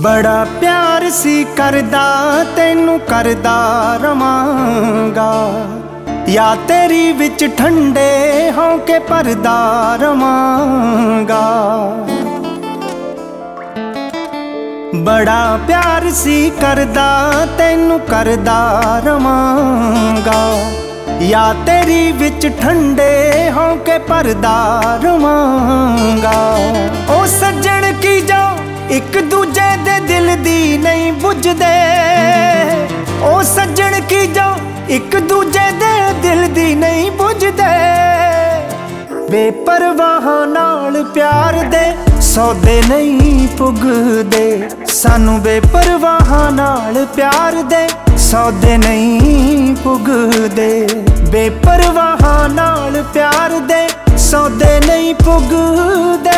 बड़ा प्यार सी करदा तैनू करदा रवांगा, या तेरी विच ठंडे होके भरदा रवांगा। बड़ा प्यार सी करदा तैनू करदा रवांगा, या तेरी विच ठंडे होके भरदा रवांगा। ओ सज्जण की जो एक दूजे दे दिल दी नहीं बुझदे, ओ सज्जन की जो एक दूजे दे दिल दी नहीं बुझदे। बेपरवाह नाल प्यार दे सौदे नहीं पुगदे, सानू बेपरवाह नाल प्यार दे सौदे नहीं पुगदे। बेपरवाह नाल प्यार दे सौदे नहीं पुगदे।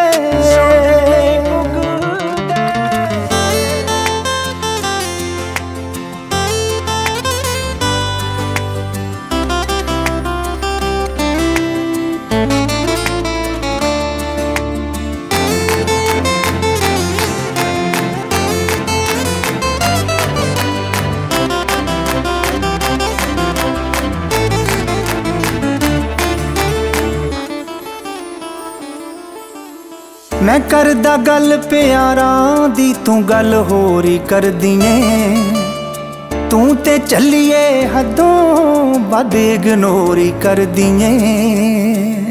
मैं करदा गल प्यारां दी तू गल होर ही करदी ऐ, तू ते चलिए हदों बद इग्नोर ही करदी ऐ।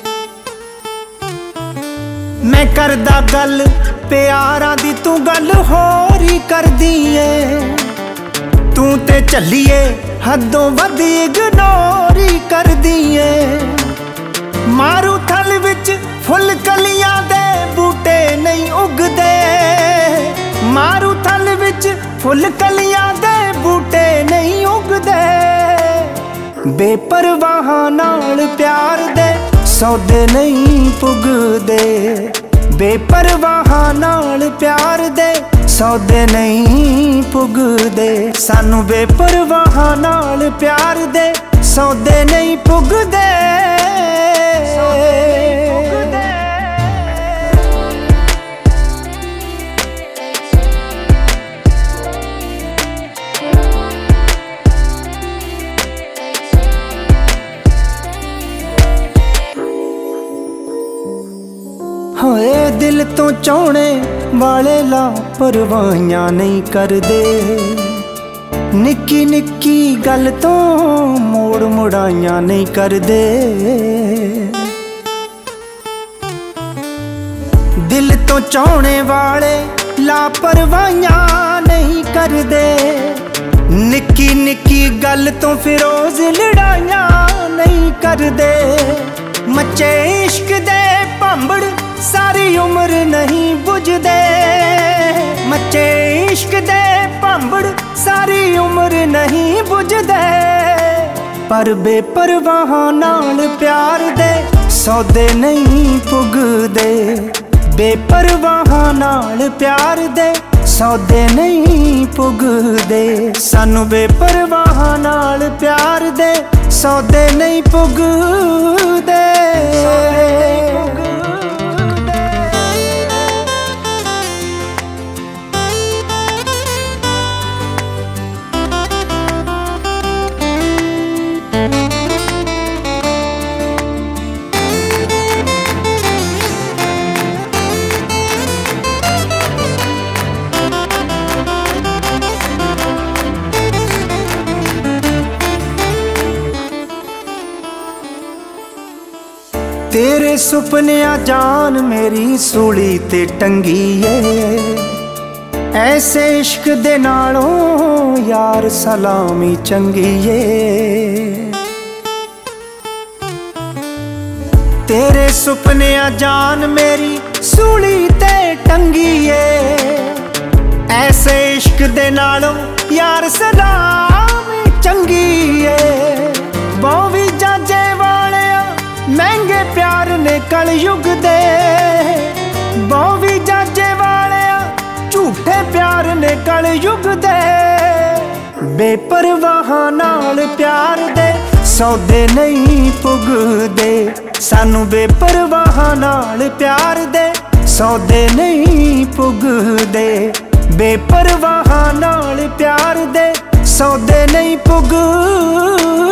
मैं करदा गल प्यारां दी तू गल होर ही करदी ऐ, तू ते चलिए हदों बद इग्नोर ही करदी ऐ। मारू थल विच फुल कलियां दे बूटे नहीं उगदे, मारू थल विच फुल कलियां दे बूटे नहीं उगदे। बेपरवाह नाल प्यार दे सौदे नहीं पुगदे, बेपरवाह नाल प्यार दे सौदे नहीं पुगदे। सानू बेपरवाह नाल प्यार दे सौदे नहीं पुगदे। होए दिल तो चाहने वाले लापरवाहियां नहीं करदे, निक्की निक्की गल तो मोड़ मुड़ाइयां नहीं करदे। दिल तो चाहने वाले लापरवाहियां नहीं करदे, निक्की निक्की गल तो फिरोज लड़ाइयां नहीं करदे। मचे इश्क दे भांबड़ सारी उम्र नहीं बुझदे, मचे इश्क दे भांबड़ सारी उम्र नहीं बुझदे। पर बेपरवाह नाल प्यार दे सौदे नहीं पुगदे, बेपरवाह नाल प्यार दे सौदे नहीं पुगदे। सानू बेपरवाह नाल प्यार दे सौदे नहीं पुगदे। तेरे सुपनिया जान मेरी सूली ते टंगी ए, ऐसे इश्क दे नालों यार सलामी चंगी ए। तेरे सुपनिया जान मेरी सूली ते टंगी ए, ऐसे इश्क दे नालों यार सलामी चंगी ए। बहुवी जाजे वाले महंगे प्यार ने कल युग दे, बहुवी जाजे वाले झूठे प्यार ने कल युग दे। बेपरवाह नाल प्यार दे सौदे नहीं पुगदे, सानू बेपरवाह नाल प्यार दे सौदे नहीं पुगदे। बेपरवाह नाल प्यार दे सौदे नहीं पुगदे।